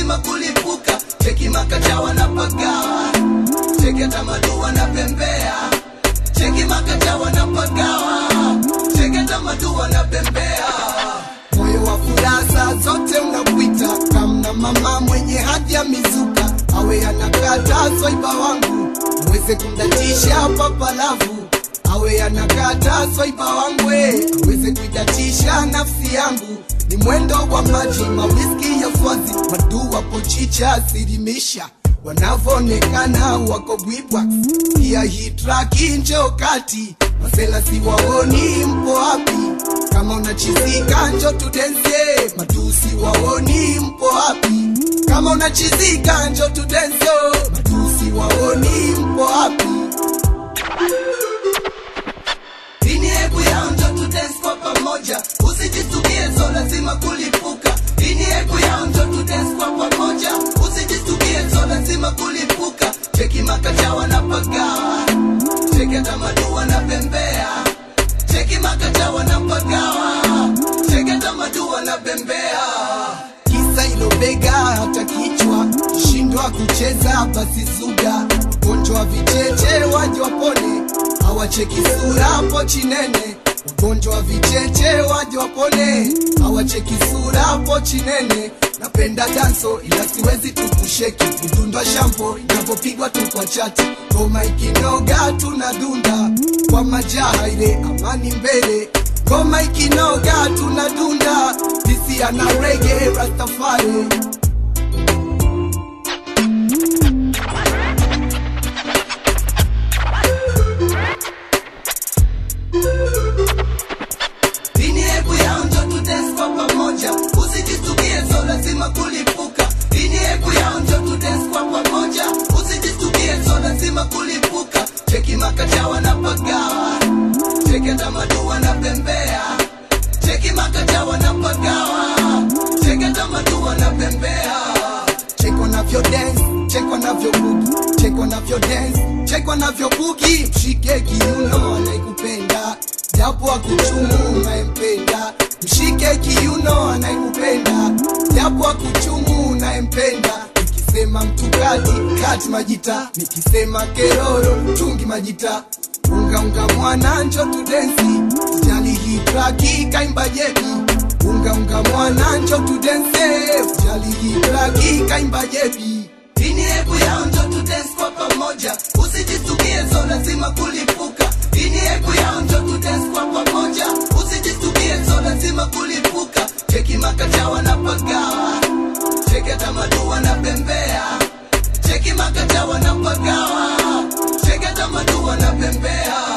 lazima kulipuka. Cheki makacha wanapagawa, cheki tamadu wanapembea. Cheki makacha wanapagawa, cheki tamadu wanapembea. Moyo wa furaha zote unakuita, kama mama mwenye hadi ya mizuka. Awe anakata swaiba wangu, uweze kumdatisha papa lavu. Awe anakata swaiba wangu, uweze kuidatisha nafsi yangu. Ni mwendo wa maji, mawiski ya swazi, madu wapo chicha sirimisha. Wanavonekana wako bwibwa, pia hii traki njoo kati. Masela si waoni mpo wapi, kama unachizika njoo tudense. Madu si waoni mpo wapi, kama unachizika njoo tudense. Madu si waoni mpo wapi. Ini hebu yao njoo tudense kwa pamoja, usijistukie so lazima kulipuka. Ini hebu yao njoo tudense kwa pamoja, usijistukie so lazima kulipuka. Cheki makacha wanapagawa, cheki tamadu wanapembea. Cheki makacha wanapagawa, cheki tamadu wanapembea. Kisa ilo bega hata kichwa, shindwa kucheza basi zuga. Ugonjwa vicheche waje wapone, hawacheki sura pochi nene. Ugonjwa vicheche waje wapone, hawacheki sura pochi nene. Napenda danso ila siwezi tukusheki, mdundwa shampo inapopigwa tu kwa chati. Ngoma ikinoga tunadunda, kwa majaha ile amani mbele. Ngoma ikinoga tunadunda, sisi ana reggae Rastafari. Ini hebu yao njoo tudense kwa pamoja, usijistukie so lazima kulipuka. Ini hebu yao njoo tudense kwa pamoja, usijistukie so lazima kulipuka. Cheki makacha wanapagawa, cheki tamadu wanapembea. Cheki makacha wanapagawa, cheki tamadu wanapembea. Check wanavyo dance, check wanavyo boogie, check wanavyo dance, check wanavyo boogie. Mshike kiuno anaikupenda, japo akuchumu unayempenda. Mshike kiuno anaikupenda, japo akuchumu unayempenda. Nikisema mtu kati majita, nikisema keroro tungi majita. Unga mwana njoo tudensi, jali hii traki kaimba jebi. Unga mwana njoo tudense, jali hii traki kaimba jebi. Ini hebu yao njoo tudense kwa pamoja, usijistukie so lazima kulipuka. Ini hebu yao njoo tudense kwa pamoja, usijistukie so lazima kulipuka. Cheki makacha wanapagawa, cheki tamadu wanapembea. Cheki makacha wanapagawa, cheki tamadu wanapembea.